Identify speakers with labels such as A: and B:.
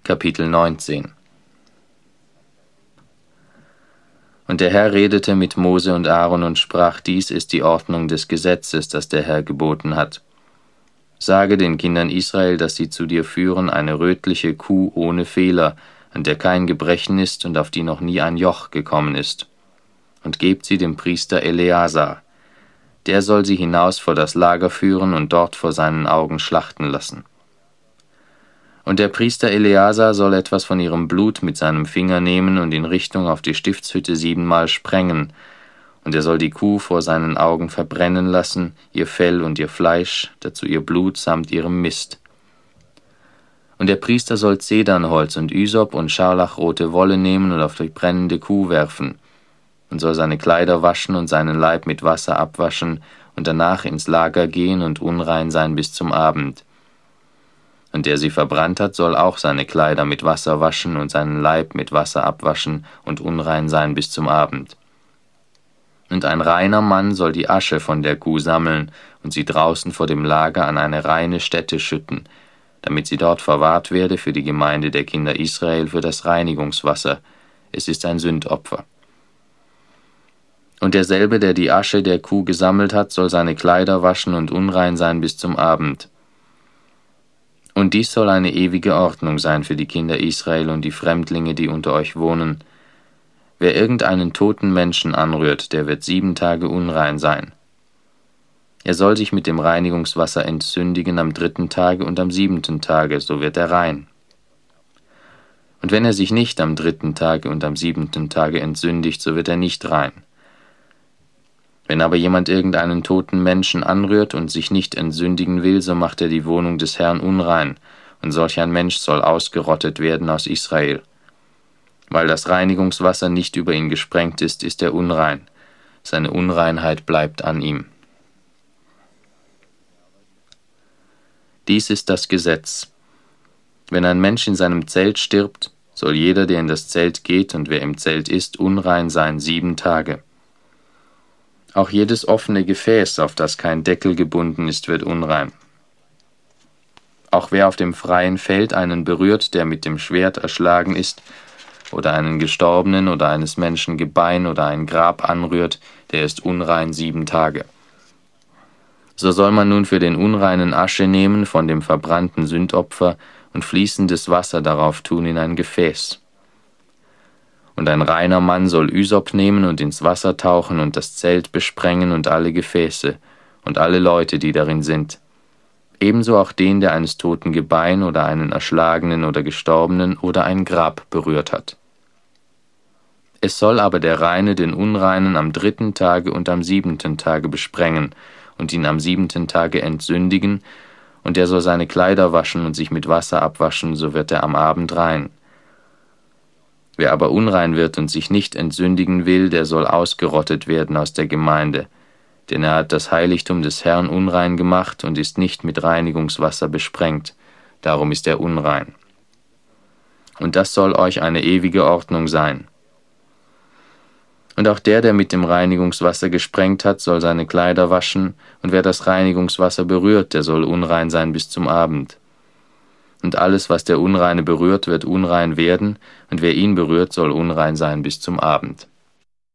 A: Kapitel 19. Und der Herr redete mit Mose und Aaron und sprach: Dies ist die Ordnung des Gesetzes, das der Herr geboten hat. Sage den Kindern Israel, dass sie zu dir führen eine rötliche Kuh ohne Fehler, an der kein Gebrechen ist und auf die noch nie ein Joch gekommen ist. Und gebt sie dem Priester Eleazar. Der soll sie hinaus vor das Lager führen und dort vor seinen Augen schlachten lassen. Und der Priester Eleazar soll etwas von ihrem Blut mit seinem Finger nehmen und in Richtung auf die Stiftshütte 7-mal sprengen, und er soll die Kuh vor seinen Augen verbrennen lassen, ihr Fell und ihr Fleisch, dazu ihr Blut samt ihrem Mist. Und der Priester soll Zedernholz und Ysop und scharlachrote Wolle nehmen und auf die brennende Kuh werfen, und soll seine Kleider waschen und seinen Leib mit Wasser abwaschen und danach ins Lager gehen und unrein sein bis zum Abend. Und der sie verbrannt hat, soll auch seine Kleider mit Wasser waschen und seinen Leib mit Wasser abwaschen und unrein sein bis zum Abend. Und ein reiner Mann soll die Asche von der Kuh sammeln und sie draußen vor dem Lager an eine reine Stätte schütten, damit sie dort verwahrt werde für die Gemeinde der Kinder Israel für das Reinigungswasser. Es ist ein Sündopfer. Und derselbe, der die Asche der Kuh gesammelt hat, soll seine Kleider waschen und unrein sein bis zum Abend. Und dies soll eine ewige Ordnung sein für die Kinder Israel und die Fremdlinge, die unter euch wohnen. Wer irgendeinen toten Menschen anrührt, der wird 7 Tage unrein sein. Er soll sich mit dem Reinigungswasser entsündigen am 3. Tage und am 7. Tage, so wird er rein. Und wenn er sich nicht am 3. Tage und am 7. Tage entsündigt, so wird er nicht rein. Wenn aber jemand irgendeinen toten Menschen anrührt und sich nicht entsündigen will, so macht er die Wohnung des Herrn unrein, und solch ein Mensch soll ausgerottet werden aus Israel. Weil das Reinigungswasser nicht über ihn gesprengt ist, ist er unrein. Seine Unreinheit bleibt an ihm. Dies ist das Gesetz. Wenn ein Mensch in seinem Zelt stirbt, soll jeder, der in das Zelt geht und wer im Zelt ist, unrein sein 7 Tage. Auch jedes offene Gefäß, auf das kein Deckel gebunden ist, wird unrein. Auch wer auf dem freien Feld einen berührt, der mit dem Schwert erschlagen ist, oder einen Gestorbenen oder eines Menschen Gebein oder ein Grab anrührt, der ist unrein 7 Tage. So soll man nun für den Unreinen Asche nehmen von dem verbrannten Sündopfer und fließendes Wasser darauf tun in ein Gefäß. Und ein reiner Mann soll Ysop nehmen und ins Wasser tauchen und das Zelt besprengen und alle Gefäße und alle Leute, die darin sind. Ebenso auch den, der eines toten Gebein oder einen Erschlagenen oder Gestorbenen oder ein Grab berührt hat. Es soll aber der Reine den Unreinen am 3. Tage und am 7. Tage besprengen und ihn am 7. Tage entsündigen, und er soll seine Kleider waschen und sich mit Wasser abwaschen, so wird er am Abend rein. Wer aber unrein wird und sich nicht entsündigen will, der soll ausgerottet werden aus der Gemeinde, denn er hat das Heiligtum des Herrn unrein gemacht und ist nicht mit Reinigungswasser besprengt, darum ist er unrein. Und das soll euch eine ewige Ordnung sein. Und auch der mit dem Reinigungswasser gesprengt hat, soll seine Kleider waschen, und wer das Reinigungswasser berührt, der soll unrein sein bis zum Abend. Und alles, was der Unreine berührt, wird unrein werden, und wer ihn berührt, soll unrein sein bis zum Abend.